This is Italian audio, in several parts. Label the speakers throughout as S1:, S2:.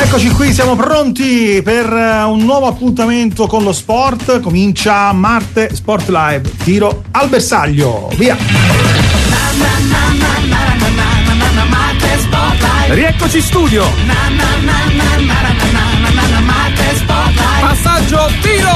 S1: Eccoci qui, siamo pronti per un nuovo appuntamento con lo sport. Comincia Marte Sport Live, tiro al bersaglio, via!
S2: Rieccoci in studio. Passaggio, tiro.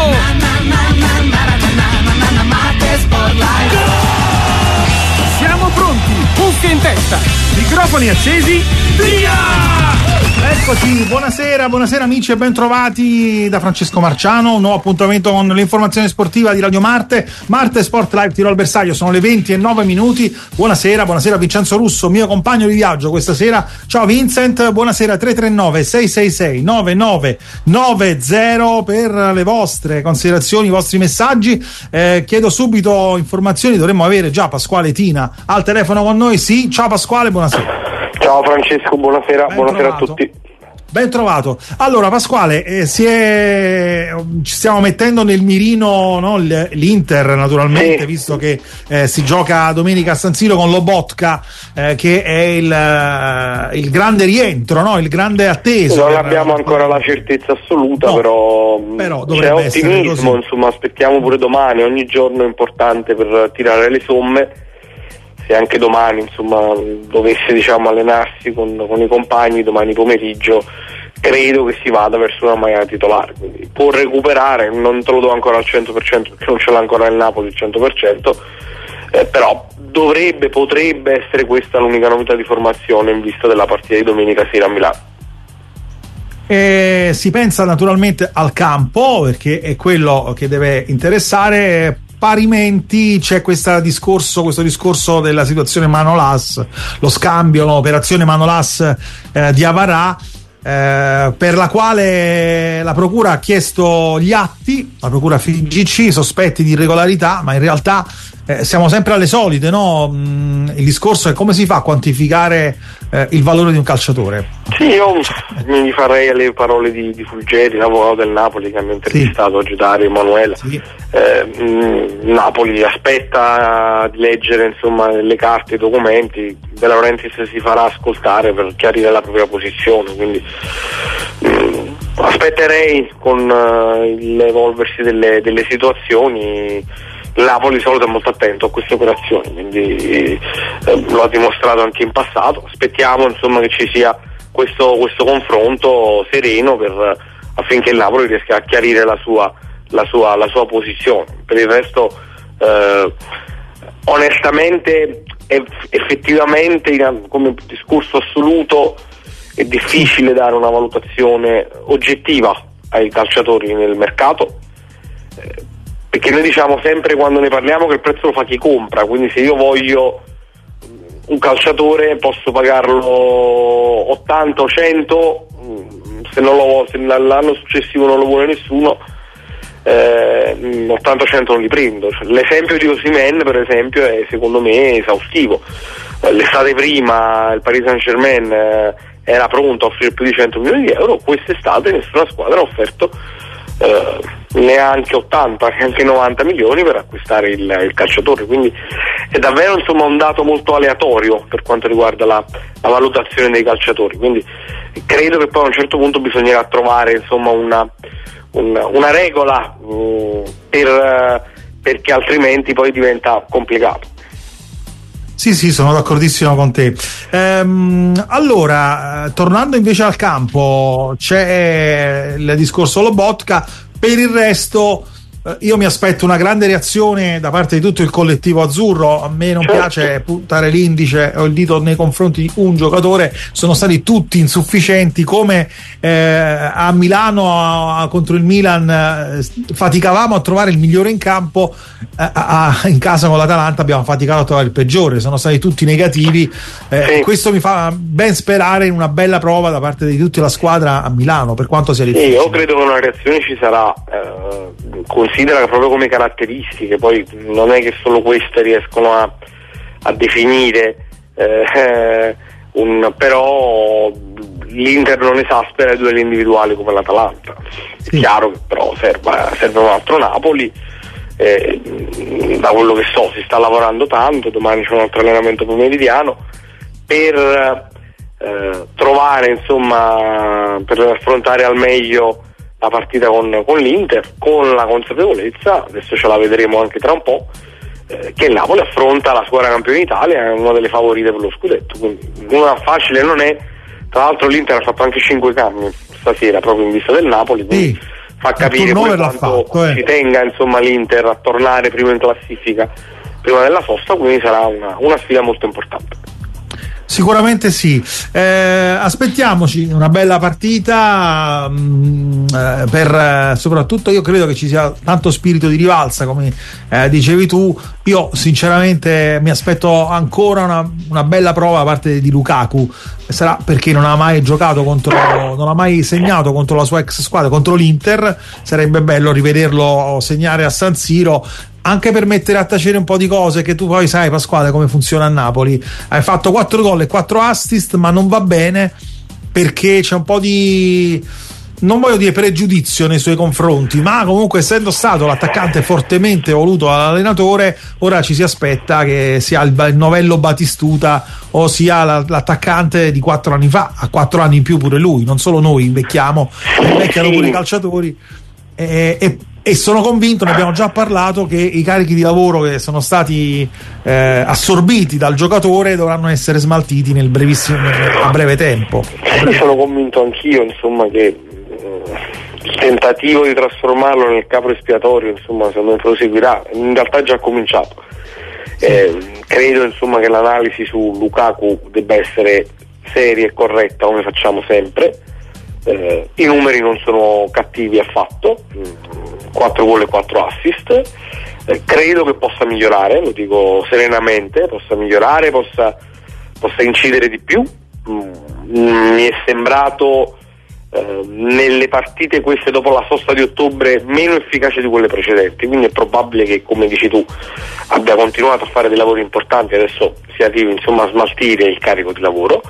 S2: Siamo pronti, cuffie in testa, microfoni accesi, via!
S1: Eccoci, buonasera amici e ben trovati da Francesco Marciano. Un nuovo appuntamento con l'informazione sportiva di Radio Marte. Marte Sport Live, tiro al bersaglio, sono le 20:09. Buonasera a Vincenzo Russo, mio compagno di viaggio questa sera. Ciao Vincent, buonasera. 339 666 9990 per le vostre considerazioni, i vostri messaggi. Chiedo subito informazioni, dovremmo avere già Pasquale Tina al telefono con noi. Sì, ciao Pasquale, buonasera.
S3: Ciao Francesco, buonasera a tutti.
S1: Ben trovato. Allora Pasquale, ci stiamo mettendo nel mirino, no, l'Inter naturalmente, sì, visto che si gioca domenica a San Siro con Lobotka, che è il grande rientro, no? Il grande atteso.
S3: Non abbiamo ancora la certezza assoluta, no, però c'è ottimismo, insomma, aspettiamo pure domani, ogni giorno è importante per tirare le somme. Se anche domani, insomma, dovesse, diciamo, allenarsi con i compagni domani pomeriggio, credo che si vada verso una maglia titolare, quindi può recuperare, non te lo do ancora al 100% perché non ce l'ha ancora il Napoli il 100%, però potrebbe essere questa l'unica novità di formazione in vista della partita di domenica sera a Milano.
S1: Si pensa naturalmente al campo, perché è quello che deve interessare. Parimenti c'è questo discorso della situazione Manolas, lo scambio, l'operazione Manolas di Avarà, per la quale la procura ha chiesto gli atti, la procura FIGC, sospetti di irregolarità, ma in realtà siamo sempre alle solite, no? Il discorso è come si fa a quantificare il valore di un calciatore.
S3: Sì, io mi rifarei alle parole di Fulgeri, l'avvocato del Napoli, che hanno intervistato oggi Dario Emanuele. Sì. Napoli aspetta di leggere, insomma, le carte, i documenti. De Laurentiis si farà ascoltare per chiarire la propria posizione, quindi aspetterei con l'evolversi delle situazioni. Il Napoli di solito è molto attento a queste operazioni, quindi lo ha dimostrato anche in passato. Aspettiamo, insomma, che ci sia questo confronto sereno affinché il Napoli riesca a chiarire la sua posizione. Per il resto, onestamente, effettivamente, come discorso assoluto, è difficile dare una valutazione oggettiva ai calciatori nel mercato, perché noi diciamo sempre, quando ne parliamo, che il prezzo lo fa chi compra, quindi se io voglio un calciatore posso pagarlo 80 o 100, se l'anno successivo non lo vuole nessuno, 80 o 100 non li prendo. L'esempio di Osimhen, per esempio, è secondo me esaustivo. L'estate prima il Paris Saint-Germain era pronto a offrire più di 100 milioni di euro, quest'estate nessuna squadra ha offerto neanche 80, neanche 90 milioni per acquistare il calciatore, quindi è davvero, insomma, un dato molto aleatorio per quanto riguarda la valutazione dei calciatori, quindi credo che poi a un certo punto bisognerà trovare, insomma, una regola, perché altrimenti poi diventa complicato.
S1: Sì, sono d'accordissimo con te. Allora, tornando invece al campo, c'è il discorso Lobotka. Per il resto, io mi aspetto una grande reazione da parte di tutto il collettivo azzurro. A me non piace puntare l'indice o il dito nei confronti di un giocatore, sono stati tutti insufficienti, come a Milano contro il Milan faticavamo a trovare il migliore in campo, in casa con l'Atalanta abbiamo faticato a trovare il peggiore, sono stati tutti negativi. Questo mi fa ben sperare in una bella prova da parte di tutta la squadra a Milano, per quanto sia difficile.
S3: Io credo che una reazione ci sarà, considera che proprio come caratteristiche, poi non è che solo queste riescono a definire, però l'Inter non esaspera i duelli individuali come l'Atalanta. È chiaro che però serve un altro Napoli, da quello che so si sta lavorando tanto, domani c'è un altro allenamento pomeridiano per trovare insomma per affrontare al meglio la partita con l'Inter, con la consapevolezza, adesso ce la vedremo anche tra un po', che il Napoli affronta la squadra campione d'Italia, è una delle favorite per lo scudetto, quindi non facile non è. Tra l'altro l'Inter ha fatto anche 5 cambi stasera proprio in vista del Napoli, quindi fa capire quanto si tenga insomma l'Inter a tornare prima in classifica, prima della sosta, quindi sarà una sfida molto importante.
S1: Sicuramente sì, aspettiamoci una bella partita, per soprattutto io credo che ci sia tanto spirito di rivalsa come dicevi tu. Io sinceramente mi aspetto ancora una bella prova da parte di Lukaku, sarà perché non ha mai giocato non ha mai segnato contro la sua ex squadra, contro l'Inter. Sarebbe bello rivederlo segnare a San Siro, anche per mettere a tacere un po' di cose, che tu poi sai, Pasquale, come funziona a Napoli. Hai fatto 4 gol e 4 assist, ma non va bene perché c'è un po' di, non voglio dire pregiudizio nei suoi confronti, ma comunque essendo stato l'attaccante fortemente voluto dall'allenatore, ora ci si aspetta che sia il novello Batistuta o sia l'attaccante di 4 anni fa. Ha 4 anni in più pure lui, non solo noi invecchiamo pure i calciatori, e sono convinto, ne abbiamo già parlato, che i carichi di lavoro che sono stati assorbiti dal giocatore dovranno essere smaltiti a breve tempo.
S3: Sono convinto anch'io, insomma, che il tentativo di trasformarlo nel capo espiatorio, insomma, secondo me proseguirà, in realtà è già cominciato. Credo insomma che l'analisi su Lukaku debba essere seria e corretta, come facciamo sempre. I numeri non sono cattivi affatto, 4 gol e 4 assist. Credo che possa migliorare, lo dico serenamente, possa migliorare, possa incidere di più. Mi è sembrato nelle partite queste dopo la sosta di ottobre meno efficace di quelle precedenti, quindi è probabile che, come dici tu, abbia continuato a fare dei lavori importanti, adesso si arrivi insomma a smaltire il carico di lavoro.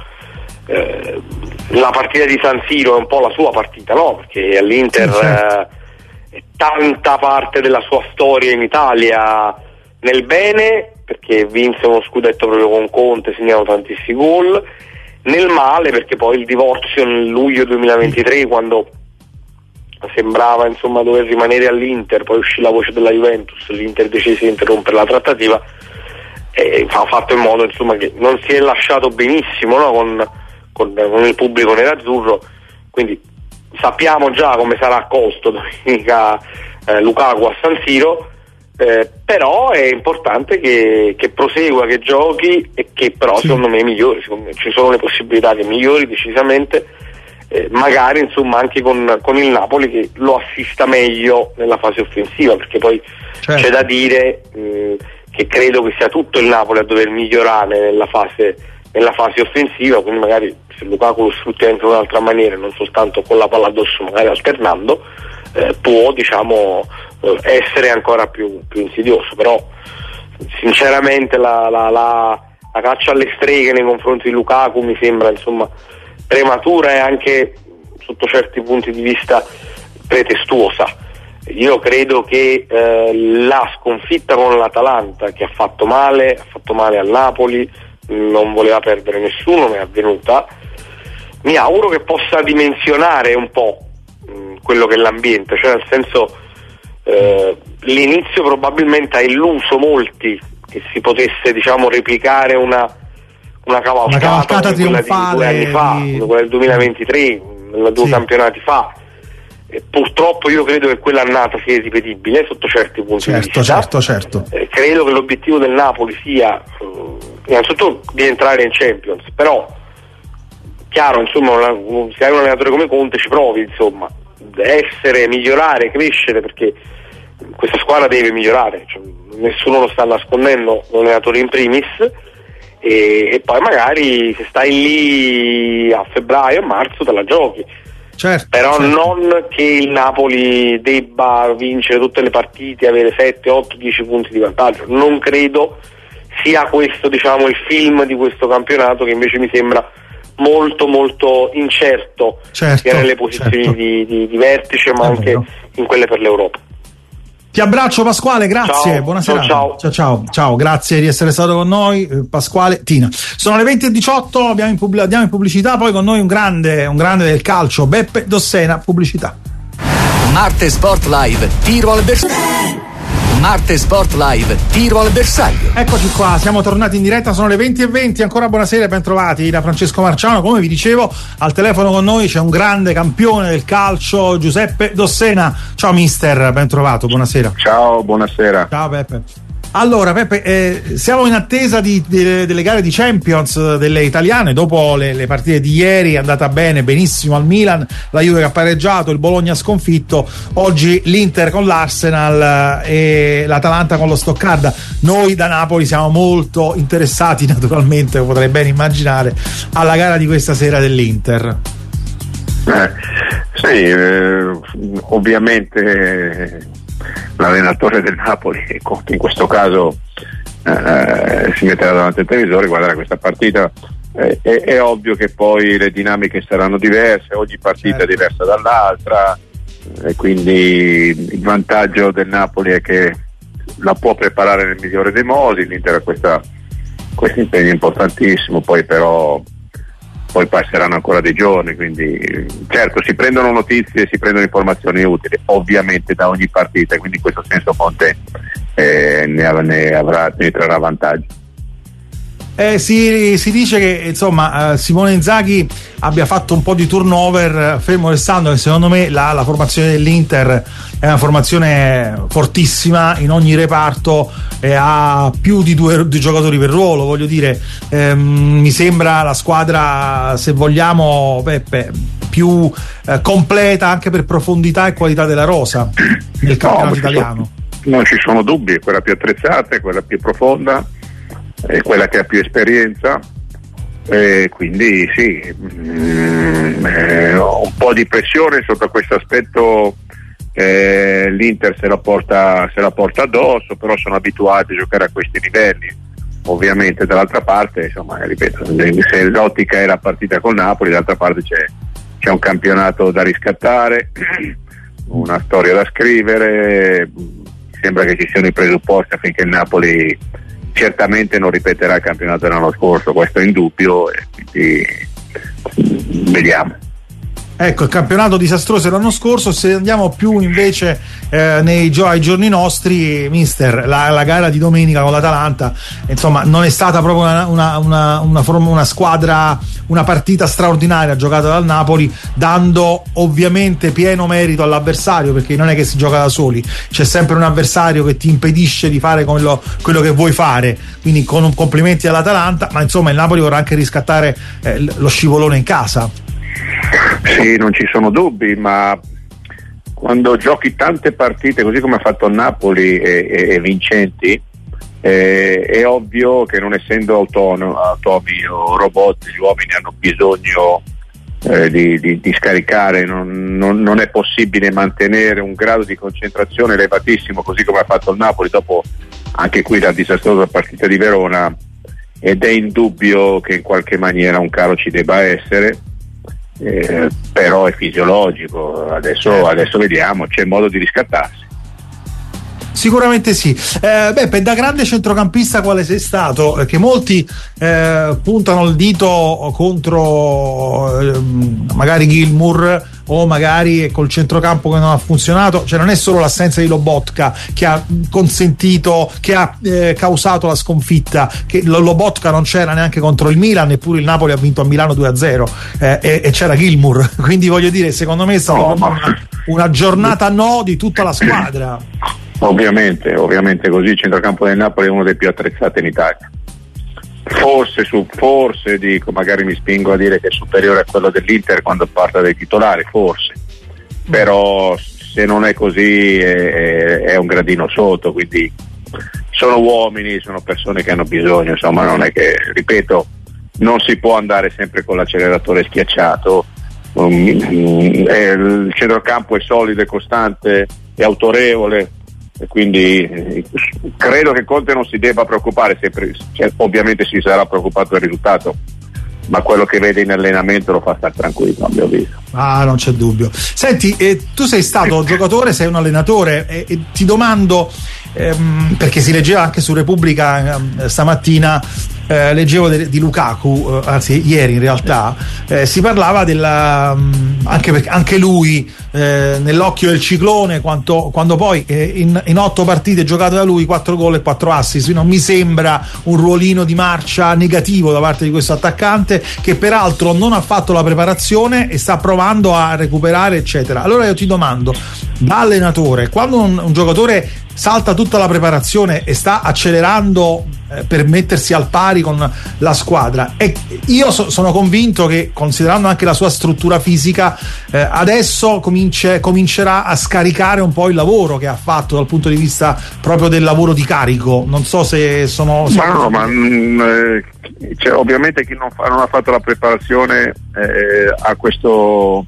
S3: La partita di San Siro è un po' la sua partita, no? Perché all'Inter è tanta parte della sua storia in Italia nel bene, perché vinse uno scudetto proprio con Conte, segnano tantissimi gol, nel male perché poi il divorzio nel luglio 2023, quando sembrava insomma dover rimanere all'Inter, poi uscì la voce della Juventus, l'Inter decise di interrompere la trattativa, e ha fatto in modo insomma che non si è lasciato benissimo, no? con il pubblico nerazzurro, quindi sappiamo già come sarà accolto domenica Lukaku a San Siro, però è importante che prosegua, che giochi, e che però secondo me migliori. Secondo me ci sono le possibilità che migliori decisamente, magari insomma anche con il Napoli che lo assista meglio nella fase offensiva, perché poi c'è da dire che credo che sia tutto il Napoli a dover migliorare nella fase offensiva, quindi magari se Lukaku lo sfrutti anche in un'altra maniera, non soltanto con la palla addosso, magari alternando, può diciamo essere ancora più insidioso. Però sinceramente la caccia alle streghe nei confronti di Lukaku mi sembra insomma prematura e anche sotto certi punti di vista pretestuosa. Io credo che la sconfitta con l'Atalanta, che ha fatto male al Napoli, non voleva perdere nessuno, ne è avvenuta. Mi auguro che possa dimensionare un po' quello che è l'ambiente, cioè nel senso l'inizio probabilmente ha illuso molti che si potesse diciamo replicare una cavalcata trionfale di 2 anni fa, quella del 2023, 2 campionati fa. E purtroppo io credo che quella annata sia irripetibile sotto certi punti di vista.
S1: Certo.
S3: Credo che l'obiettivo del Napoli sia innanzitutto di entrare in Champions, però chiaro insomma se hai un allenatore come Conte ci provi, insomma, migliorare, crescere, perché questa squadra deve migliorare, cioè, nessuno lo sta nascondendo, l'allenatore in primis, e poi magari se stai lì a febbraio, a marzo te la giochi. Però non che il Napoli debba vincere tutte le partite, avere 7, 8, 10 punti di vantaggio. Non credo sia questo diciamo il film di questo campionato, che invece mi sembra molto molto incerto, sia nelle posizioni di vertice ma anche in quelle per l'Europa.
S1: Ti abbraccio Pasquale, grazie,
S3: ciao,
S1: buonasera.
S3: Ciao,
S1: grazie di essere stato con noi, Pasquale, Tina. Sono le 20:18, andiamo in pubblicità, poi con noi un grande del calcio, Beppe Dossena, pubblicità.
S4: Marte Sport Live, tiro al bersaglio. Marte Sport Live, tiro al bersaglio.
S1: Eccoci qua, siamo tornati in diretta, sono le 20:20, ancora buonasera, ben trovati da Francesco Marciano. Come vi dicevo, al telefono con noi c'è un grande campione del calcio, Giuseppe Dossena. Ciao mister, ben trovato, buonasera.
S5: Ciao, buonasera.
S1: Ciao Peppe. Allora Peppe, siamo in attesa delle gare di Champions delle italiane. Dopo le partite di ieri è andata benissimo al Milan, la Juve che ha pareggiato, il Bologna sconfitto, oggi l'Inter con l'Arsenal e l'Atalanta con lo Stoccarda. Noi da Napoli siamo molto interessati, naturalmente, potrei ben immaginare, alla gara di questa sera dell'Inter.
S5: Ovviamente l'allenatore del Napoli, in questo caso si metterà davanti al televisore, guarderà questa partita. È ovvio che poi le dinamiche saranno diverse, ogni partita è diversa dall'altra, e quindi il vantaggio del Napoli è che la può preparare nel migliore dei modi. L'Inter ha questo impegno importantissimo, poi passeranno ancora dei giorni, quindi certo si prendono notizie, si prendono informazioni utili ovviamente da ogni partita, quindi in questo senso Conte ne trarrà vantaggio.
S1: Si dice che insomma Simone Inzaghi abbia fatto un po' di turnover, fermo restando che secondo me la formazione dell'Inter è una formazione fortissima in ogni reparto, ha più di due giocatori per ruolo, voglio dire, mi sembra la squadra, se vogliamo Peppe, più completa anche per profondità e qualità della rosa nel campionato italiano.
S5: Non ci sono dubbi, è quella più attrezzata, è quella più profonda, è quella che ha più esperienza, quindi sì, un po' di pressione sotto questo aspetto, l'Inter se la porta addosso, però sono abituati a giocare a questi livelli. Ovviamente dall'altra parte, insomma, ripeto, se l'ottica è la partita col Napoli, dall'altra parte c'è un campionato da riscattare, una storia da scrivere, sembra che ci siano i presupposti affinché il Napoli certamente non ripeterà il campionato dell'anno scorso, questo è indubbio, e quindi vediamo.
S1: Ecco, il campionato disastroso l'anno scorso. Se andiamo più invece ai giorni nostri, mister, la gara di domenica con l'Atalanta, insomma, non è stata proprio una squadra, una partita straordinaria giocata dal Napoli, dando ovviamente pieno merito all'avversario, perché non è che si gioca da soli, c'è sempre un avversario che ti impedisce di fare quello che vuoi fare, quindi con complimenti all'Atalanta, ma insomma il Napoli vorrà anche riscattare lo scivolone in casa.
S5: Sì, non ci sono dubbi, ma quando giochi tante partite così come ha fatto il Napoli e vincenti, è ovvio che non essendo automi o robot, gli uomini hanno bisogno di scaricare, non è possibile mantenere un grado di concentrazione elevatissimo così come ha fatto il Napoli dopo anche qui la disastrosa partita di Verona, ed è indubbio che in qualche maniera un calo ci debba essere. Però è fisiologico, adesso vediamo, c'è modo di riscattarsi.
S1: Sicuramente sì. Beppe, da grande centrocampista quale sei stato? Che molti puntano il dito contro magari Gilmour o magari col centrocampo che non ha funzionato, cioè non è solo l'assenza di Lobotka che ha consentito, che ha causato la sconfitta, che Lobotka non c'era neanche contro il Milan, eppure il Napoli ha vinto a Milano 2-0 e c'era Gilmour, quindi voglio dire, secondo me è stata una giornata di tutta la squadra.
S5: Ovviamente così il centrocampo del Napoli è uno dei più attrezzati in Italia. Forse dico, magari mi spingo a dire che è superiore a quello dell'Inter quando parla dei titolari, forse, però se non è così è un gradino sotto, quindi sono uomini, sono persone che hanno bisogno, insomma, non è che, ripeto, non si può andare sempre con l'acceleratore schiacciato. Il centrocampo è solido, è costante, è autorevole, e quindi credo che Conte non si debba preoccupare sempre, ovviamente si sarà preoccupato del risultato, ma quello che vede in allenamento lo fa stare tranquillo, a mio avviso.
S1: Non c'è dubbio. Senti, tu sei stato giocatore, sei un allenatore, e ti domando, perché si leggeva anche su Repubblica stamattina, leggevo di Lukaku, anzi ieri in realtà, si parlava anche lui nell'occhio del ciclone, quando poi in 8 partite giocate da lui 4 gol e 4 assist. Non mi sembra un ruolino di marcia negativo da parte di questo attaccante, che peraltro non ha fatto la preparazione e sta provando a recuperare, eccetera. Allora io ti domando, da allenatore, quando un giocatore salta tutta la preparazione e sta accelerando per mettersi al pari con la squadra, e io sono convinto che, considerando anche la sua struttura fisica, adesso comincerà a scaricare un po' il lavoro che ha fatto dal punto di vista proprio del lavoro di carico. Non so se sono
S5: cioè, ovviamente chi non ha fatto la preparazione a questo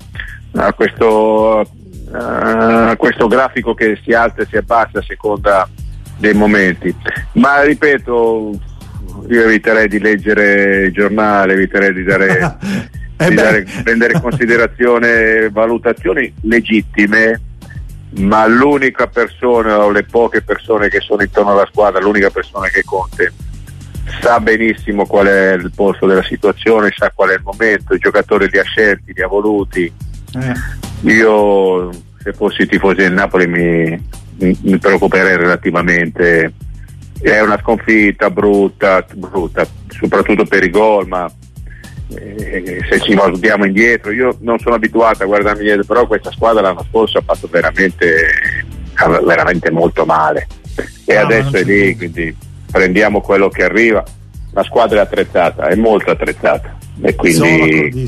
S5: grafico che si alza e si abbassa a seconda dei momenti, ma ripeto, io eviterei di leggere il giornale, eviterei di prendere in considerazione valutazioni legittime, ma l'unica persona o le poche persone che sono intorno alla squadra, l'unica persona che conta, sa benissimo qual è il polso della situazione, sa qual è il momento, i giocatori li ha scelti, li ha voluti. Io, se fossi tifoso del Napoli, mi preoccuperei relativamente. È una sconfitta brutta, soprattutto per i gol, ma se ci guardiamo indietro, io non sono abituato a guardarmi indietro, però questa squadra l'anno scorso ha fatto veramente molto male, e adesso è lì, quindi prendiamo quello che arriva. La squadra è attrezzata, è molto attrezzata, e quindi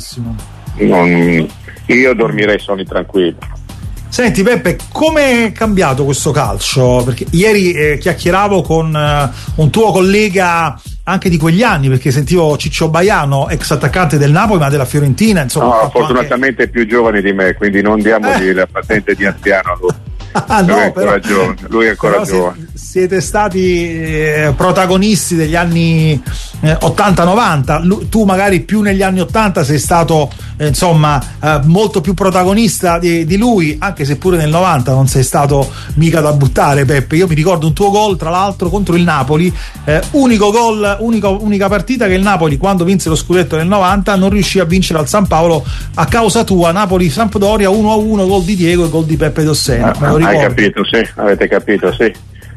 S5: io dormirei sonni tranquillo.
S1: Senti Peppe, come è cambiato questo calcio? Perché ieri chiacchieravo con un tuo collega anche di quegli anni, perché sentivo Ciccio Baiano, ex attaccante del Napoli ma della Fiorentina, insomma.
S5: No, fortunatamente è più giovane di me, quindi non diamogli la patente di anziano a lui. Lui è ancora giovane.
S1: Siete stati protagonisti degli anni 80-90, tu magari più negli anni 80 sei stato molto più protagonista di lui, anche se pure nel 90 non sei stato mica da buttare, Peppe. Io mi ricordo un tuo gol, tra l'altro contro il Napoli, unico gol, unica partita che il Napoli, quando vinse lo scudetto nel 90, non riuscì a vincere al San Paolo a causa tua. Napoli-Sampdoria 1-1, gol di Diego e gol di Peppe Dossena.
S5: Hai capito, sì, avete capito, sì.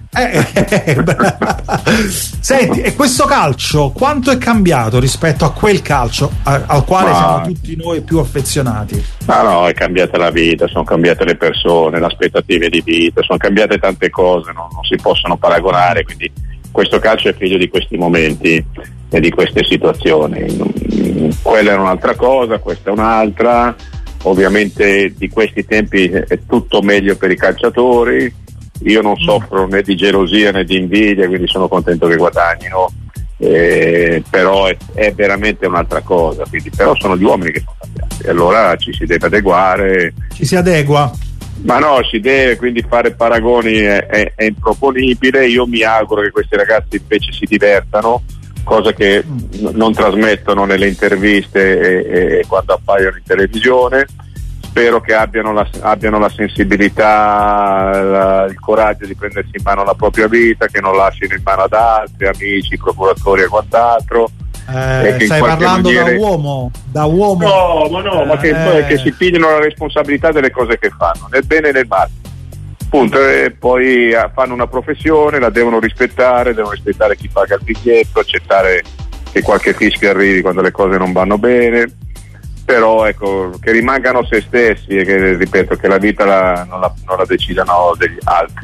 S1: Senti, e questo calcio quanto è cambiato rispetto a quel calcio al quale siamo tutti noi più affezionati?
S5: No, è cambiata la vita, sono cambiate le persone, le aspettative di vita, sono cambiate tante cose, non si possono paragonare, quindi questo calcio è figlio di questi momenti e di queste situazioni. Quella era un'altra cosa, questa è un'altra. Ovviamente di questi tempi è tutto meglio per i calciatori, io non soffro né di gelosia né di invidia, quindi sono contento che guadagnino, però è veramente un'altra cosa, quindi, però sono gli uomini che sono cambiati, allora ci si deve adeguare.
S1: Ci si adegua?
S5: Ma no, si deve, quindi fare paragoni è improponibile. Io mi auguro che questi ragazzi invece si divertano, cosa che non trasmettono nelle interviste e quando appaiono in televisione. Spero che abbiano la sensibilità, il coraggio di prendersi in mano la propria vita, che non lasciano in mano ad altri, amici, procuratori e quant'altro.
S1: Stai parlando da uomo?
S5: Ma che si pigliano la responsabilità delle cose che fanno, nel bene e nel male. Punto. E poi fanno una professione, la devono rispettare chi paga il biglietto, accettare che qualche fischio arrivi quando le cose non vanno bene, però ecco, che rimangano se stessi e che, ripeto, che la vita non la decidano degli altri.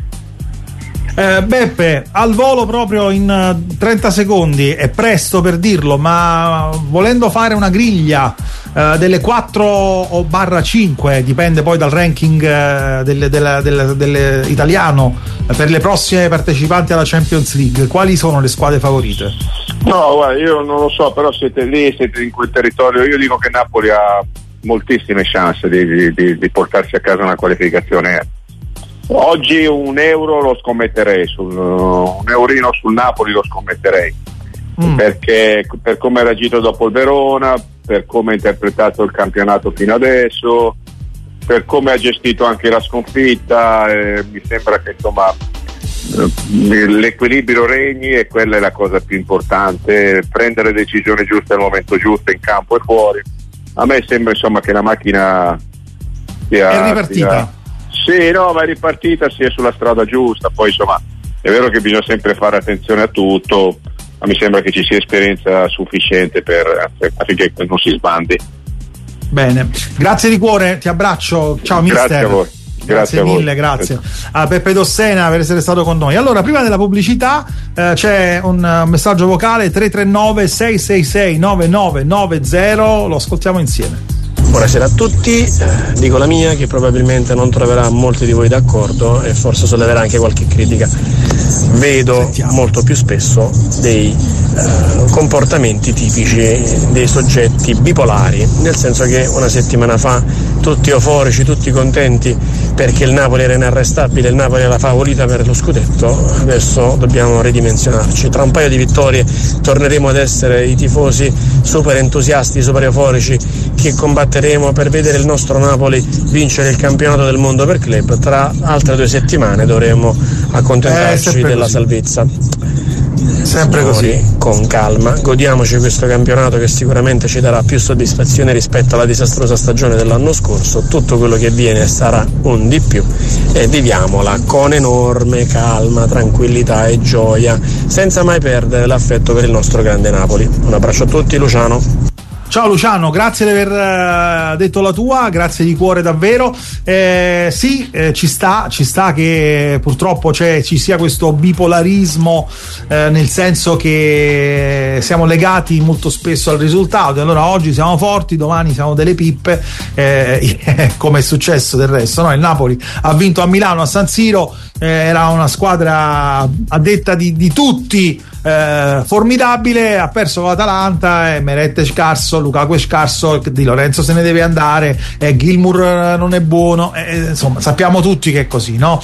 S1: Beppe, al volo proprio in 30 secondi, è presto per dirlo, ma volendo fare una griglia delle 4/5, dipende poi dal ranking dell'italiano, per le prossime partecipanti alla Champions League, quali sono le squadre favorite?
S5: No, guarda, io non lo so, però siete lì, siete in quel territorio. Io dico che Napoli ha moltissime chance di portarsi a casa una qualificazione. Oggi un euro lo scommetterei, un eurino sul Napoli lo scommetterei. perché per come ha reagito dopo il Verona, per come ha interpretato il campionato fino adesso, per come ha gestito anche la sconfitta. Mi sembra che insomma l'equilibrio regni, e quella è la cosa più importante, prendere decisioni giuste al momento giusto, in campo e fuori. A me sembra insomma che la macchina
S1: è ripartita.
S5: Sì, no, ma è ripartita, si è sulla strada giusta. Poi insomma è vero che bisogna sempre fare attenzione a tutto, ma mi sembra che ci sia esperienza sufficiente affinché non si sbandi.
S1: Bene, grazie di cuore, ti abbraccio, ciao mister.
S5: Grazie a voi.
S1: Grazie mille, grazie a Peppe Dossena per essere stato con noi. Allora, prima della pubblicità c'è un messaggio vocale 339 666 9990, lo ascoltiamo insieme.
S6: Buonasera a tutti, dico la mia che probabilmente non troverà molti di voi d'accordo e forse solleverà anche qualche critica. Vedo molto più spesso dei comportamenti tipici dei soggetti bipolari, nel senso che una settimana fa tutti euforici, tutti contenti perché il Napoli era inarrestabile, il Napoli era la favorita per lo scudetto. Adesso dobbiamo ridimensionarci, tra un paio di vittorie torneremo ad essere i tifosi super entusiasti, super euforici che combatteremo per vedere il nostro Napoli vincere il campionato del mondo per club. Tra altre 2 settimane dovremo accontentarci della salvezza.
S1: Sempre così,
S6: con calma, godiamoci questo campionato che sicuramente ci darà più soddisfazione rispetto alla disastrosa stagione dell'anno scorso. Tutto quello che viene sarà un di più e viviamola con enorme calma, tranquillità e gioia, senza mai perdere l'affetto per il nostro grande Napoli. Un abbraccio a tutti, Luciano.
S1: Ciao Luciano, grazie di aver detto la tua, grazie di cuore davvero. Ci sta che purtroppo ci sia questo bipolarismo, nel senso che siamo legati molto spesso al risultato, e allora oggi siamo forti, domani siamo delle pippe, come è successo del resto, no? Il Napoli ha vinto a Milano, a San Siro, era una squadra a detta di tutti formidabile, ha perso con l'Atalanta, Meret è scarso, Lukaku è scarso, Di Lorenzo se ne deve andare, Gilmour non è buono, insomma sappiamo tutti che è così, no?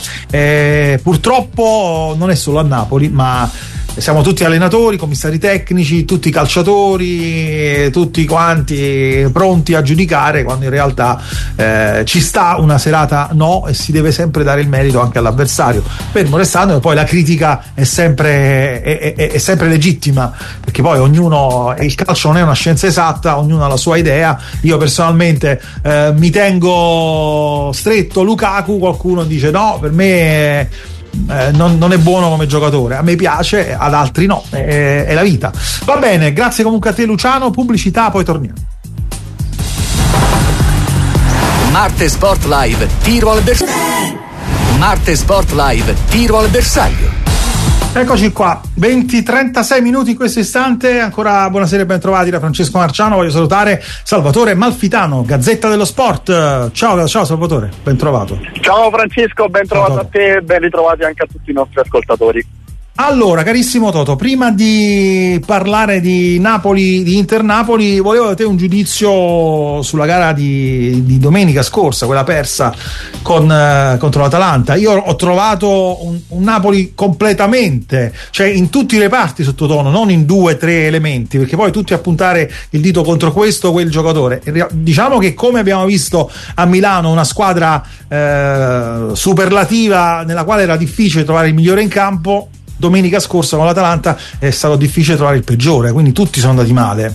S1: Purtroppo non è solo a Napoli, ma siamo tutti allenatori, commissari tecnici, tutti calciatori, tutti quanti pronti a giudicare, quando in realtà ci sta una serata no, e si deve sempre dare il merito anche all'avversario, fermo restando che poi la critica è sempre legittima, perché poi ognuno, il calcio non è una scienza esatta, ognuno ha la sua idea. Io personalmente mi tengo stretto Lukaku, qualcuno dice no, per me non è buono come giocatore, a me piace, ad altri no, è la vita. Va bene, grazie comunque a te Luciano, pubblicità, poi torniamo.
S4: Marte Sport Live, tiro al bersaglio. Marte Sport Live, tiro al bersaglio.
S1: Eccoci qua, 20-36 minuti in questo istante. Ancora buonasera e ben trovati da Francesco Marciano. Voglio salutare Salvatore Malfitano, Gazzetta dello Sport. Ciao Salvatore, ben trovato.
S7: Ciao Francesco, ben trovato a te e ben ritrovati anche a tutti i nostri ascoltatori.
S1: Allora, carissimo Toto, prima di parlare di Napoli, di Inter-Napoli, volevo da te un giudizio sulla gara di domenica scorsa, quella persa contro l'Atalanta. Io ho trovato un Napoli completamente, cioè in tutti i reparti sottotono, non in 2-3 elementi, perché poi tutti a puntare il dito contro questo o quel giocatore. Diciamo che, come abbiamo visto a Milano, una squadra superlativa nella quale era difficile trovare il migliore in campo, domenica scorsa con l'Atalanta è stato difficile trovare il peggiore, quindi tutti sono andati male.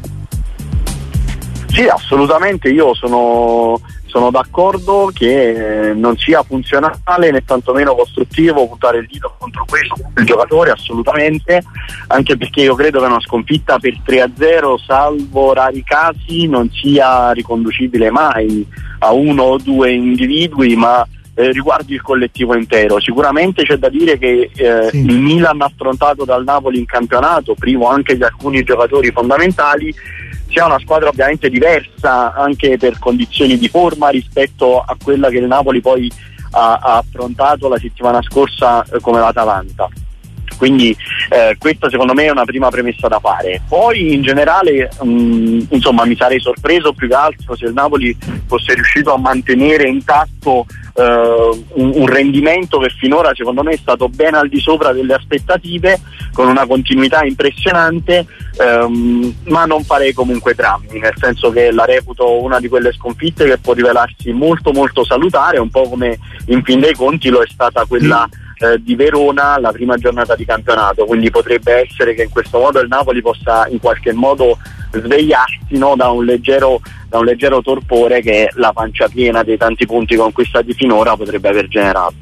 S7: Sì, assolutamente, io sono d'accordo che non sia funzionale né tantomeno costruttivo puntare il dito contro questo il giocatore, assolutamente, anche perché io credo che una sconfitta per 3-0, salvo rari casi, non sia riconducibile mai a uno o due individui, ma riguardi il collettivo intero. Sicuramente c'è da dire che il Milan affrontato dal Napoli in campionato, privo anche di alcuni giocatori fondamentali, sia una squadra ovviamente diversa anche per condizioni di forma rispetto a quella che il Napoli poi ha affrontato la settimana scorsa come l'Atalanta. quindi questa secondo me è una prima premessa da fare. Poi in generale insomma mi sarei sorpreso più che altro se il Napoli fosse riuscito a mantenere intatto un rendimento che finora secondo me è stato ben al di sopra delle aspettative, con una continuità impressionante, ma non farei comunque drammi, nel senso che la reputo una di quelle sconfitte che può rivelarsi molto molto salutare, un po' come in fin dei conti lo è stata quella di Verona la prima giornata di campionato, quindi potrebbe essere che in questo modo il Napoli possa in qualche modo svegliarsi, no, da un leggero torpore che la pancia piena dei tanti punti conquistati finora potrebbe aver generato.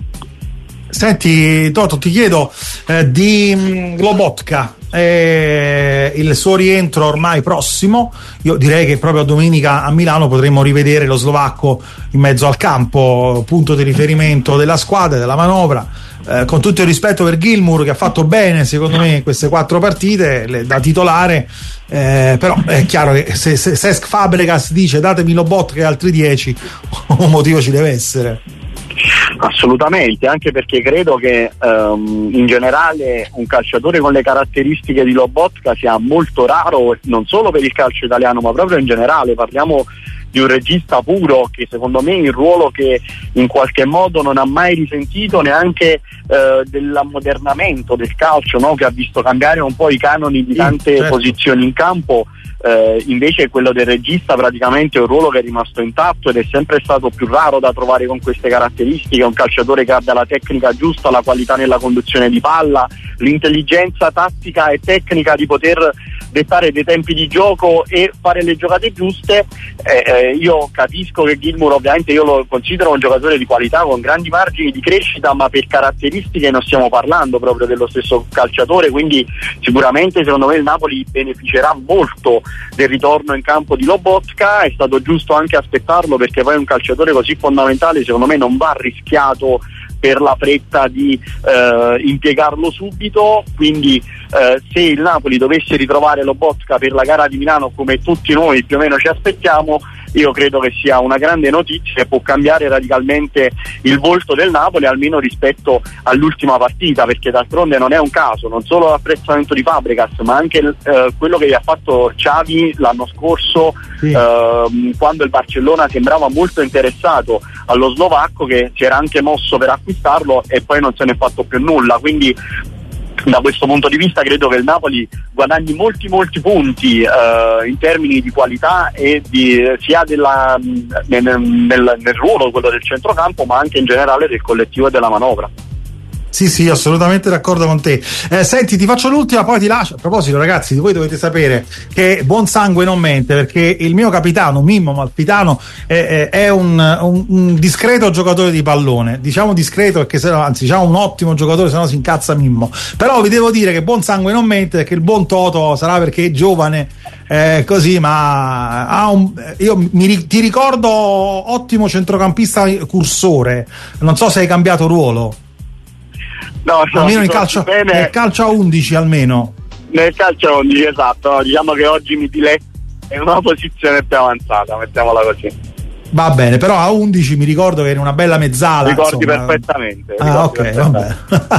S1: Senti Toto, ti chiedo di Lobotka, il suo rientro ormai prossimo. Io direi che proprio domenica a Milano potremmo rivedere lo slovacco in mezzo al campo, punto di riferimento della squadra, della manovra. Con tutto il rispetto per Gilmour, che ha fatto bene secondo me in queste 4 partite da titolare, però è chiaro che se Cesc Fabregas dice datemi Lobotka e altri 10, un motivo ci deve essere.
S7: Assolutamente, anche perché credo che in generale un calciatore con le caratteristiche di Lobotka sia molto raro, non solo per il calcio italiano ma proprio in generale. Parliamo di un regista puro che secondo me il ruolo che in qualche modo non ha mai risentito neanche dell'ammodernamento del calcio, no? Che ha visto cambiare un po' i canoni di tante posizioni in campo. Invece quello del regista praticamente è un ruolo che è rimasto intatto ed è sempre stato più raro da trovare con queste caratteristiche, un calciatore che abbia la tecnica giusta, la qualità nella conduzione di palla, l'intelligenza tattica e tecnica di poter dettare dei tempi di gioco e fare le giocate giuste. Io capisco che Gilmour, ovviamente io lo considero un giocatore di qualità con grandi margini di crescita, ma per caratteristiche non stiamo parlando proprio dello stesso calciatore, quindi sicuramente secondo me il Napoli beneficerà molto del ritorno in campo di Lobotka. È stato giusto anche aspettarlo, perché poi un calciatore così fondamentale secondo me non va rischiato per la fretta di impiegarlo subito, quindi se il Napoli dovesse ritrovare Lobotka per la gara di Milano, come tutti noi più o meno ci aspettiamo, io credo che sia una grande notizia e può cambiare radicalmente il volto del Napoli, almeno rispetto all'ultima partita, perché d'altronde non è un caso, non solo l'apprezzamento di Fabregas ma anche quello che gli ha fatto Xavi l'anno scorso, quando il Barcellona sembrava molto interessato allo slovacco, che si era anche mosso per acquistarlo e poi non se ne è fatto più nulla. Quindi da questo punto di vista credo che il Napoli guadagni molti punti in termini di qualità e sia nel ruolo, quello del centrocampo, ma anche in generale del collettivo e della manovra.
S1: Sì, assolutamente d'accordo con te. Senti, ti faccio l'ultima, poi ti lascio. A proposito, ragazzi, voi dovete sapere che buon sangue non mente, perché il mio capitano Mimmo Malfitano è un discreto giocatore di pallone. Diciamo discreto perché diciamo un ottimo giocatore, se no si incazza Mimmo. Però vi devo dire che buon sangue non mente, perché il buon Toto sarà perché è giovane, così, ma ti ricordo ottimo centrocampista cursore. Non so se hai cambiato ruolo.
S7: No,
S1: almeno nel calcio a 11 almeno.
S7: Nel calcio a 11, esatto. No, diciamo che oggi mi diletto in una posizione più avanzata, mettiamola così.
S1: Va bene, però a 11 mi ricordo che era una bella mezzala.
S7: Ricordi perfettamente.
S1: Vabbè.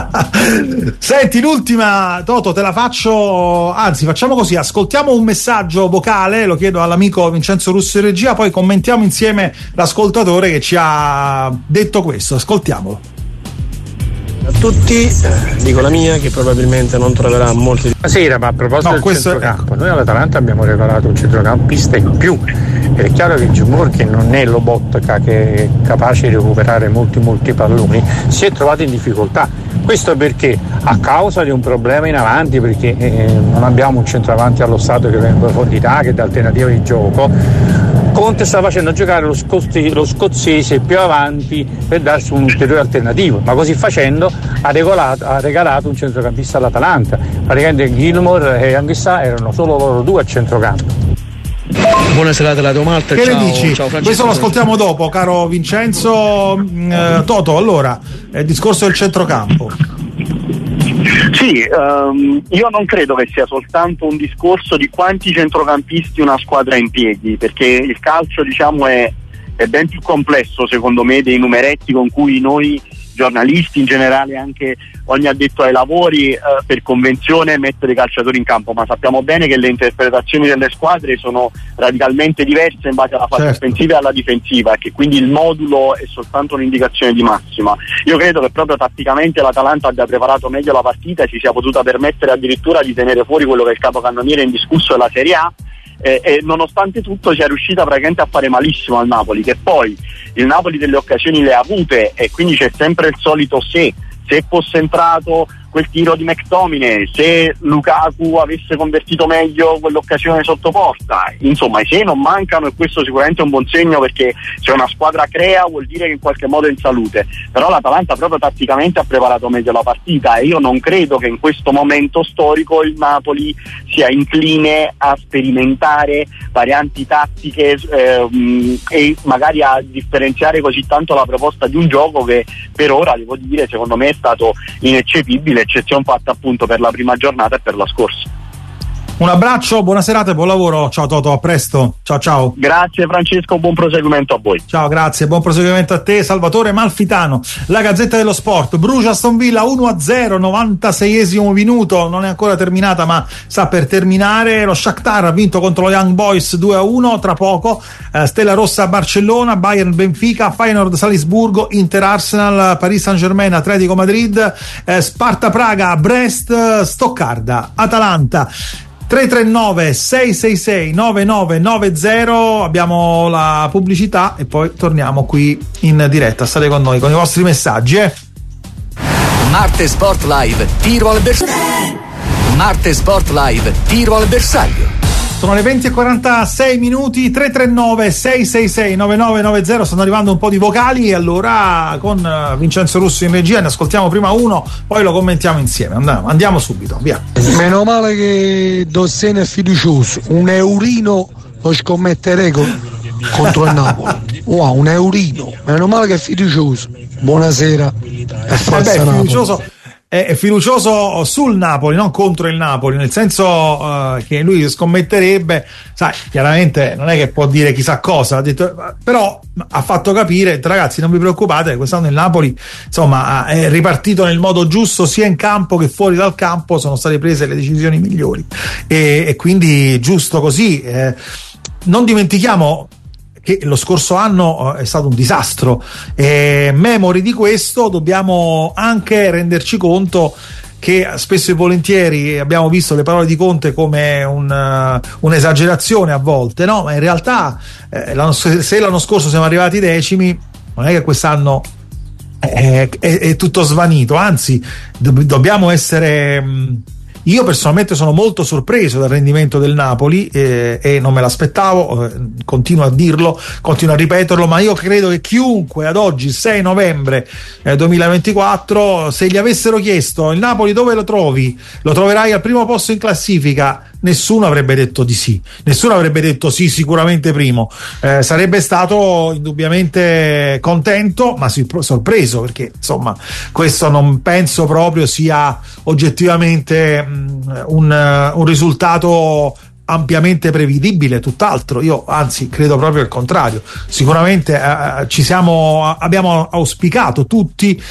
S1: Senti, l'ultima, Toto, te la faccio, anzi facciamo così, ascoltiamo un messaggio vocale, lo chiedo all'amico Vincenzo Russo in regia, poi commentiamo insieme l'ascoltatore che ci ha detto questo. Ascoltiamolo.
S6: A tutti, dico la mia, che probabilmente non troverà molti.
S8: Buonasera, ma a proposito del centrocampo, noi all'Atalanta abbiamo regalato un centrocampista in più, ed è chiaro che Gilmour, che non è Lobotka, che è capace di recuperare molti palloni, si è trovato in difficoltà. Questo perché? A causa di un problema in avanti, perché non abbiamo un centravanti allo stato che venga in profondità, che dà alternativa di gioco. Conte sta facendo giocare lo scozzese più avanti per darsi un ulteriore alternativo, ma così facendo ha regalato un centrocampista all'Atalanta. Praticamente Gilmour e Anguissa erano solo loro due a centrocampo.
S6: Buona serata alla Malta.
S1: Che ne dici? Questo lo ascoltiamo dopo, caro Vincenzo. Toto, allora, il discorso del centrocampo.
S7: Sì, io non credo che sia soltanto un discorso di quanti centrocampisti una squadra ha in piedi, perché il calcio, diciamo, è ben più complesso secondo me dei numeretti con cui noi giornalisti in generale, anche ogni addetto ai lavori, per convenzione mettere i calciatori in campo, ma sappiamo bene che le interpretazioni delle squadre sono radicalmente diverse in base alla fase offensiva e alla difensiva, e che quindi il modulo è soltanto un'indicazione di massima. Io credo che proprio tatticamente l'Atalanta abbia preparato meglio la partita e si sia potuta permettere addirittura di tenere fuori quello che è il capocannoniere indiscusso della Serie A, e nonostante tutto sia riuscita praticamente a fare malissimo al Napoli, che poi il Napoli delle occasioni le ha avute, e quindi c'è sempre il solito se fosse entrato quel tiro di McTominay, se Lukaku avesse convertito meglio quell'occasione sotto porta, insomma i se non mancano, e questo sicuramente è un buon segno, perché se una squadra crea vuol dire che in qualche modo è in salute. Però l'Atalanta proprio tatticamente ha preparato meglio la partita, e io non credo che in questo momento storico il Napoli sia incline a sperimentare varianti tattiche e magari a differenziare così tanto la proposta di un gioco che per ora, devo dire, secondo me è stato ineccepibile, eccezione fatta appunto per la prima giornata e per la scorsa.
S1: Un abbraccio, buona serata e buon lavoro. Ciao Toto, a presto. Ciao.
S7: Grazie Francesco, buon proseguimento a voi.
S1: Ciao, grazie, buon proseguimento a te. Salvatore Malfitano. La Gazzetta dello Sport: Brucia Aston Villa 1-0, 96esimo minuto, non è ancora terminata ma sta per terminare. Lo Shakhtar ha vinto contro lo Young Boys 2-1. Tra poco Stella Rossa Barcellona, Bayern Benfica, Feyenoord Salisburgo, Inter Arsenal, Paris Saint-Germain Atletico Madrid, Sparta Praga, Brest, Stoccarda, Atalanta. 339 666 9990. Abbiamo la pubblicità e poi torniamo qui in diretta. State con noi con i vostri messaggi.
S4: Marte Sport Live, tiro al bersaglio. Marte Sport Live, tiro al bersaglio.
S1: Sono le 20:46, 339 666 9990. Stanno arrivando un po' di vocali, e allora con Vincenzo Russo in regia ne ascoltiamo prima uno, poi lo commentiamo insieme. Andiamo subito, via.
S9: Meno male che Dossena è fiducioso, un eurino lo scommetterei contro il Napoli. Wow, un eurino, meno male che è fiducioso. Buonasera e forza Napoli.
S1: È fiducioso sul Napoli, non contro il Napoli, nel senso che lui scommetterebbe, sai, chiaramente non è che può dire chissà cosa, ha detto, però ha fatto capire, ragazzi, non vi preoccupate, quest'anno il Napoli insomma è ripartito nel modo giusto, sia in campo che fuori dal campo sono state prese le decisioni migliori, e quindi giusto così. Non dimentichiamo che lo scorso anno è stato un disastro, e memori di questo dobbiamo anche renderci conto che spesso e volentieri abbiamo visto le parole di Conte come un'esagerazione a volte, no? Ma in realtà se l'anno scorso siamo arrivati decimi, non è che quest'anno è tutto svanito, anzi dobbiamo essere... Io personalmente sono molto sorpreso dal rendimento del Napoli, e non me l'aspettavo, continuo a dirlo, continuo a ripeterlo, ma io credo che chiunque ad oggi, 6 novembre 2024, se gli avessero chiesto il Napoli dove lo trovi, lo troverai al primo posto in classifica, nessuno avrebbe detto di sì, nessuno avrebbe detto sì, sicuramente primo. Sarebbe stato indubbiamente contento, ma sorpreso, perché insomma questo non penso proprio sia oggettivamente un risultato ampiamente prevedibile, tutt'altro. Io anzi credo proprio il contrario. Sicuramente abbiamo auspicato tutti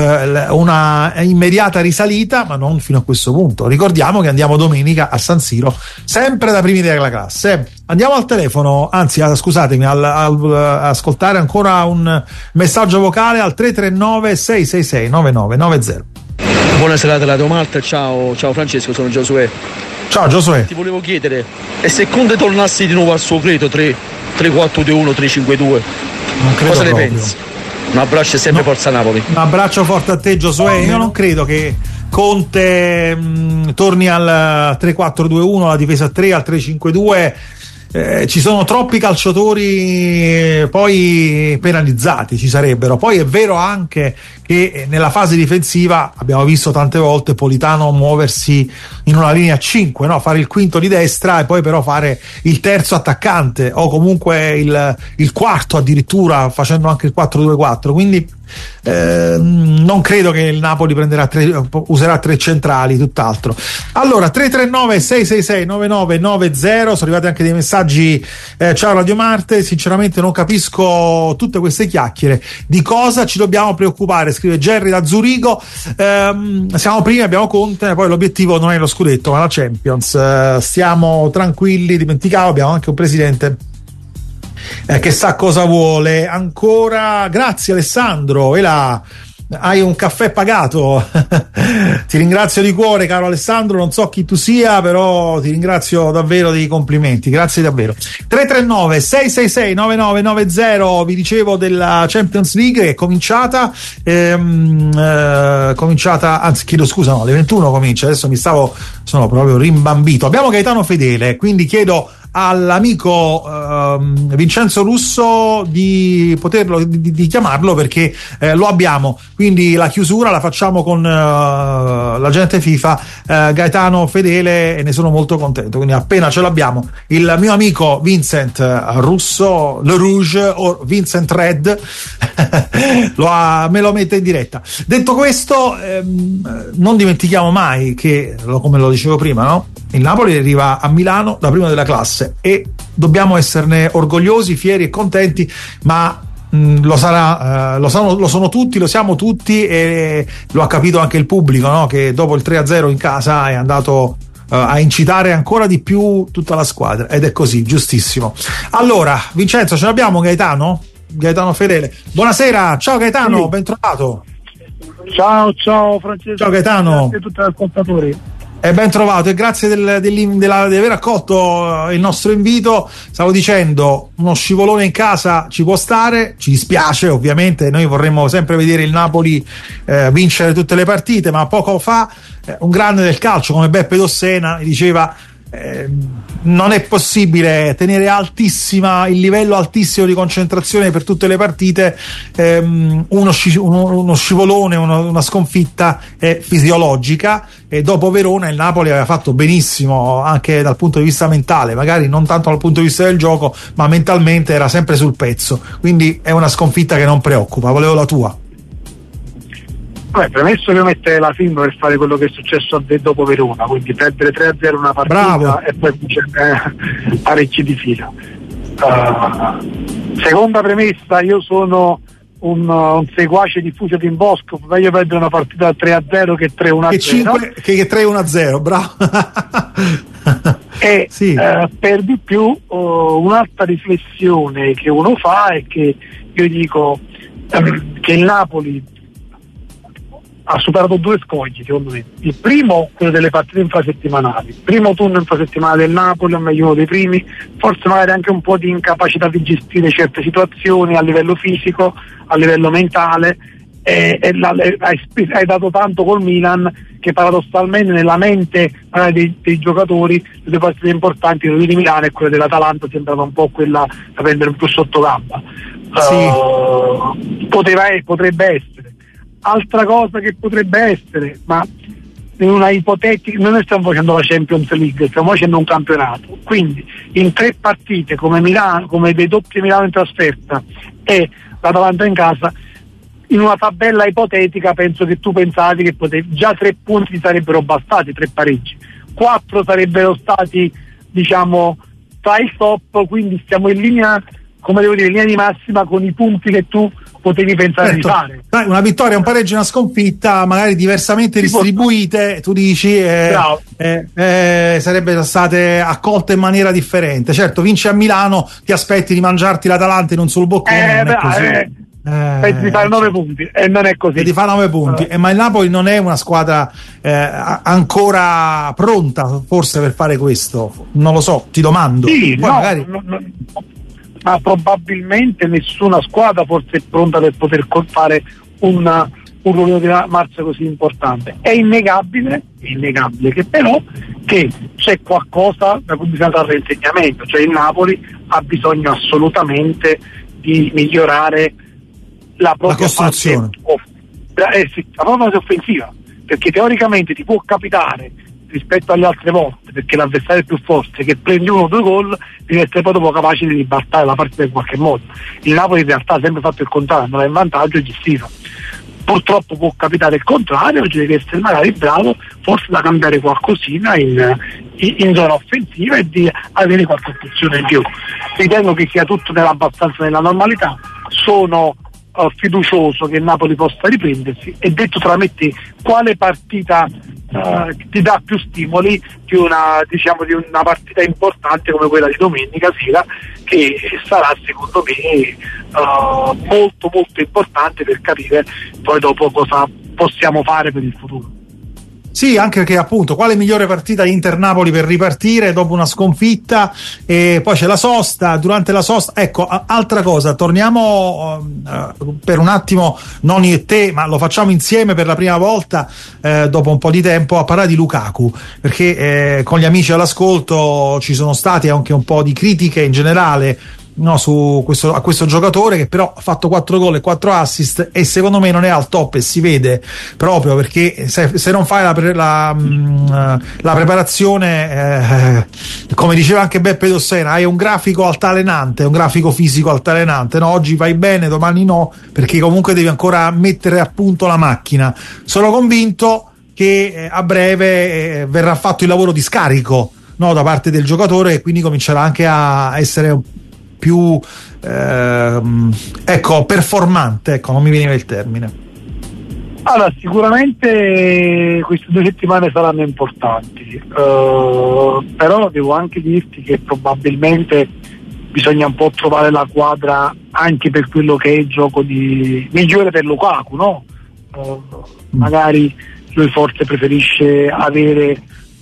S1: una immediata risalita, ma non fino a questo punto. Ricordiamo che andiamo domenica a San Siro, sempre da primi della classe. Andiamo al telefono, anzi scusatemi, ascoltare ancora un messaggio vocale al 339 666 9990.
S10: Buona serata Radio Malta, ciao Francesco, sono Giosuè.
S1: Ciao Giosuè.
S10: Ti volevo chiedere, e se Conte tornasse di nuovo al suo credo 3-4-2-1, 3-5-2, cosa ne pensi? Un abbraccio e sempre Forza Napoli.
S1: Un abbraccio forte a te Giosuè. Io non credo che Conte torni al 3-4-2-1, alla difesa 3, al 3-5-2. Ci sono troppi calciatori poi penalizzati, ci sarebbero. Poi è vero anche che nella fase difensiva abbiamo visto tante volte Politano muoversi in una linea 5, no? Fare il quinto di destra e poi però fare il terzo attaccante, o comunque il quarto addirittura, facendo anche il 4-2-4. Quindi non credo che il Napoli userà 3 centrali, tutt'altro. Allora 339 666 9990, sono arrivati anche dei messaggi. Ciao Radio Marte, sinceramente non capisco tutte queste chiacchiere, di cosa ci dobbiamo preoccupare, scrive Gerry da Zurigo. Siamo primi, abbiamo Conte, poi l'obiettivo non è lo scudetto ma la Champions. Stiamo tranquilli, dimenticavo, abbiamo anche un presidente che sa cosa vuole. Ancora grazie Alessandro, e là hai un caffè pagato. Ti ringrazio di cuore, caro Alessandro, non so chi tu sia, però ti ringrazio davvero dei complimenti, grazie davvero. 339 666 9990, vi dicevo della Champions League che è cominciata, anzi chiedo scusa, no, alle 21 comincia, adesso sono proprio rimbambito. Abbiamo Gaetano Fedele, quindi chiedo all'amico Vincenzo Russo di chiamarlo, perché lo abbiamo, quindi la chiusura la facciamo con l'agente FIFA Gaetano Fedele, e ne sono molto contento, quindi appena ce l'abbiamo il mio amico Vincent Russo, Le Rouge o Vincent Red me lo mette in diretta. Detto questo, non dimentichiamo mai che, come lo dicevo prima, no? Il Napoli arriva a Milano da prima della classe e dobbiamo esserne orgogliosi, fieri e contenti, ma lo sono tutti, lo siamo tutti, e lo ha capito anche il pubblico, no? Che dopo il 3-0 in casa è andato a incitare ancora di più tutta la squadra, ed è così, giustissimo. Allora Vincenzo, ce l'abbiamo Gaetano Fedele, buonasera, ciao Gaetano, sì. Ben trovato.
S11: Ciao Francesco,
S1: ciao Gaetano,
S11: grazie a tutti gli ascoltatori.
S1: Ben trovato, e grazie di aver accolto il nostro invito. Stavo dicendo, uno scivolone in casa ci può stare, ci dispiace ovviamente, noi vorremmo sempre vedere il Napoli vincere tutte le partite, ma poco fa un grande del calcio come Beppe Dossena diceva non è possibile tenere il livello altissimo di concentrazione per tutte le partite. Uno scivolone, una sconfitta è fisiologica, e dopo Verona il Napoli aveva fatto benissimo anche dal punto di vista mentale, magari non tanto dal punto di vista del gioco, ma mentalmente era sempre sul pezzo, quindi è una sconfitta che non preoccupa. Volevo la tua.
S11: Premesso che mette la firma per fare quello che è successo dopo Verona, quindi perdere 3-0 una partita. Bravo. E poi parecchi di fila. Seconda premessa, io sono un seguace di Fucio in Bosco, meglio perdere una partita 3-0 che 3-1-0.
S1: Che 3-1-0, bravo.
S11: E sì. Per di più un'altra riflessione che uno fa è che io dico che il Napoli ha superato 2 scogli, secondo me. Il primo, quello delle partite infrasettimanali, il primo turno infrasettimanale del Napoli, o meglio uno dei primi, forse magari anche un po' di incapacità di gestire certe situazioni a livello fisico, a livello mentale, hai dato tanto col Milan che paradossalmente nella mente magari dei giocatori le 2 partite importanti, quella di Milano e quella dell'Atalanta, sembrava un po' quella da prendere un po' sotto gamba. Sì. Potrebbe essere. Altra cosa che potrebbe essere, ma in una ipotetica, noi stiamo facendo la Champions League, stiamo facendo un campionato, quindi in 3 partite come Milano, come dei doppi Milano in trasferta e l'Atalanta in casa, in una tabella ipotetica penso che tu pensavi che già 3 punti sarebbero bastati, 3 pareggi, 4 sarebbero stati diciamo tra il top, quindi stiamo in linea, come devo dire, in linea di massima con i punti che tu potevi pensare di fare.
S1: Una vittoria, un pareggio, una sconfitta magari diversamente distribuite, tu dici sarebbero state accolte in maniera differente. Certo, vinci a Milano, ti aspetti di mangiarti l'Atalanta in un solo boccone,
S11: pensi di fare 9 punti e non è così.
S1: E ti fa 9 punti, ma il Napoli non è una squadra ancora pronta forse per fare questo, non lo so, ti domando.
S11: Sì, poi magari ma probabilmente nessuna squadra forse è pronta per poter fare un ruolo di marcia così importante. È innegabile che però che c'è qualcosa da cui bisogna trarre insegnamento, cioè il Napoli ha bisogno assolutamente di migliorare la propria costruzione, la propria fase offensiva, perché teoricamente ti può capitare rispetto alle altre volte, perché l'avversario è più forte, che prendi 1 o 2 gol, devi essere poi dopo capace di ribaltare la partita in qualche modo. Il Napoli in realtà ha sempre fatto il contrario, non è in vantaggio e gestiva. Purtroppo può capitare il contrario, oggi devi essere magari bravo forse da cambiare qualcosina in zona offensiva e di avere qualche opzione in più. Ritengo che sia tutto abbastanza nella normalità, sono fiducioso che il Napoli possa riprendersi, e detto tra me te, quale partita ti dà più stimoli di una partita importante come quella di domenica sera, che sarà secondo me molto molto importante per capire poi dopo cosa possiamo fare per il futuro.
S1: Sì, anche perché appunto quale migliore partita Inter-Napoli per ripartire dopo una sconfitta, e poi c'è la sosta, durante la sosta, ecco, altra cosa, torniamo per un attimo, non io e te, ma lo facciamo insieme per la prima volta dopo un po' di tempo, a parlare di Lukaku, perché con gli amici all'ascolto ci sono stati anche un po' di critiche in generale, no, a questo giocatore, che però ha fatto 4 gol e 4 assist, e secondo me non è al top, e si vede proprio perché se non fai la preparazione, come diceva anche Beppe Dossena, hai un grafico altalenante, un grafico fisico altalenante, no? Oggi vai bene, domani no, perché comunque devi ancora mettere a punto la macchina. Sono convinto che a breve verrà fatto il lavoro di scarico, no, da parte del giocatore, e quindi comincerà anche a essere più performante, non mi veniva il termine.
S11: Allora, sicuramente queste 2 settimane saranno importanti, però devo anche dirti che probabilmente bisogna un po' trovare la quadra anche per quello che è il gioco migliore per Lukaku, no? Magari lui forse preferisce avere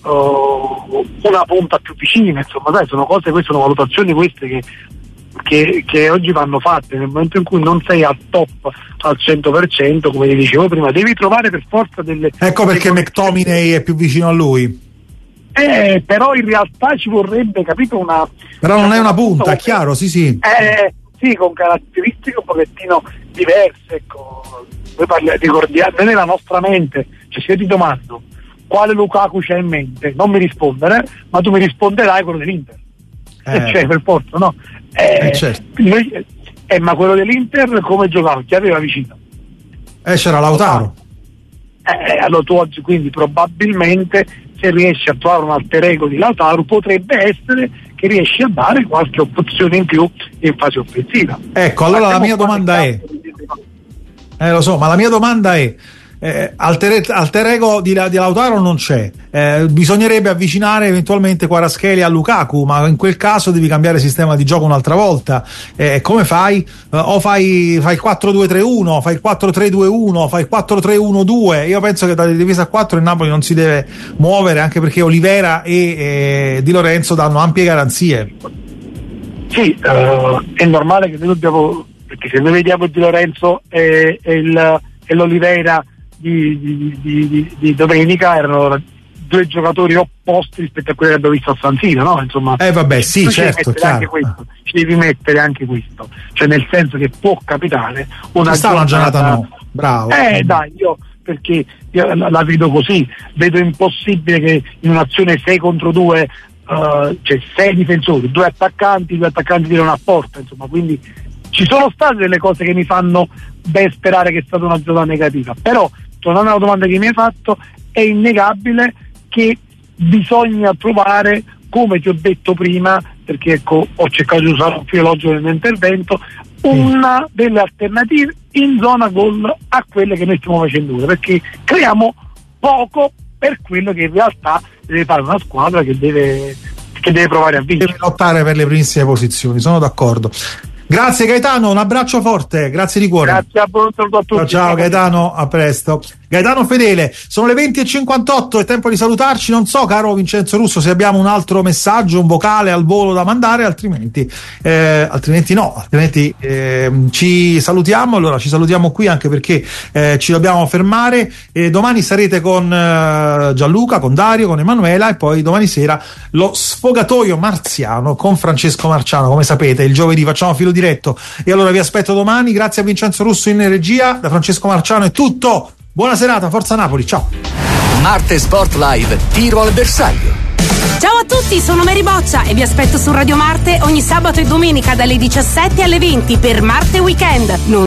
S11: una punta più vicina, insomma, dai, sono valutazioni queste che oggi vanno fatte. Nel momento in cui non sei al top al 100%, come vi dicevo prima, devi trovare per forza
S1: ecco perché McTominay è più vicino a lui,
S11: però in realtà ci vorrebbe, capito,
S1: però non è una punta, è chiaro, sì, sì,
S11: con caratteristiche un pochettino diverse, ecco. Ricordiamo nella nostra mente, cioè, se io ti domando quale Lukaku c'è in mente, non mi rispondere, ma tu mi risponderai quello dell'Inter, cioè per forza, no?
S1: Certo.
S11: Ma quello dell'Inter come giocava? Chi aveva vicino?
S1: C'era Lautaro.
S11: Allora tu oggi, quindi probabilmente, se riesci a trovare un alter ego di Lautaro, potrebbe essere che riesci a dare qualche opzione in più in fase offensiva.
S1: Ecco, allora la mia domanda è lo so, ma la mia domanda è alter ego di Lautaro non c'è, bisognerebbe avvicinare eventualmente Kvaratskhelia a Lukaku, ma in quel caso devi cambiare sistema di gioco un'altra volta. Come fai? O fai il 4-2-3-1, fai il 4-3-2-1, fai il 4-3-1-2. Io penso che dalle difesa a 4 il Napoli non si deve muovere, anche perché Olivera e Di Lorenzo danno ampie garanzie.
S11: Sì, è normale che noi dobbiamo, perché se noi vediamo Di Lorenzo e l'Olivera di domenica, erano 2 giocatori opposti rispetto a quelli che abbiamo visto a San Siro, no? Insomma,
S1: vabbè, sì, certo,
S11: ci devi mettere anche questo, cioè nel senso che può capitare una
S1: giornata no, bravo.
S11: Perché io la vedo così, vedo impossibile che in un'azione 6 contro 2 cioè 6 difensori, 2 attaccanti tirano a porta, insomma, quindi ci sono state delle cose che mi fanno ben sperare che è stata una giornata negativa, però tornando alla domanda che mi hai fatto, è innegabile che bisogna trovare, come ti ho detto prima, perché ecco, ho cercato di usare un filo logico nel mio intervento, una delle alternative in zona gol a quelle che noi stiamo facendo ora, perché creiamo poco per quello che in realtà deve fare una squadra che deve provare a vincere,
S1: deve lottare per le primissime posizioni. Sono d'accordo. Grazie Gaetano, un abbraccio forte, grazie di cuore.
S11: Grazie a voi, a tutti.
S1: Ciao Gaetano, a presto. Gaetano Fedele, sono le 20:58, è tempo di salutarci. Non so, caro Vincenzo Russo, se abbiamo un altro messaggio, un vocale al volo da mandare, altrimenti ci salutiamo. Allora ci salutiamo qui, anche perché ci dobbiamo fermare. Domani sarete con Gianluca, con Dario, con Emanuela, e poi domani sera lo sfogatoio marziano con Francesco Marciano. Come sapete, il giovedì facciamo filo diretto, e allora vi aspetto domani. Grazie a Vincenzo Russo in regia, da Francesco Marciano è tutto. Buona serata, forza Napoli, ciao.
S4: Marte Sport Live, tiro al bersaglio.
S12: Ciao a tutti, sono Mary Boccia e vi aspetto su Radio Marte ogni sabato e domenica dalle 17 alle 20 per Marte Weekend. Non